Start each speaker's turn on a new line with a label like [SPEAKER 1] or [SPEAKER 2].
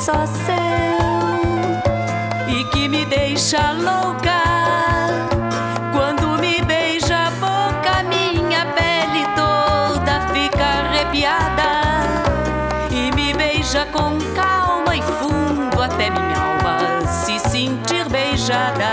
[SPEAKER 1] só seu e que me deixa louca. Quando me beija a boca, minha pele toda fica arrepiada e me beija com calma e fundo até minha alma se sentir beijada.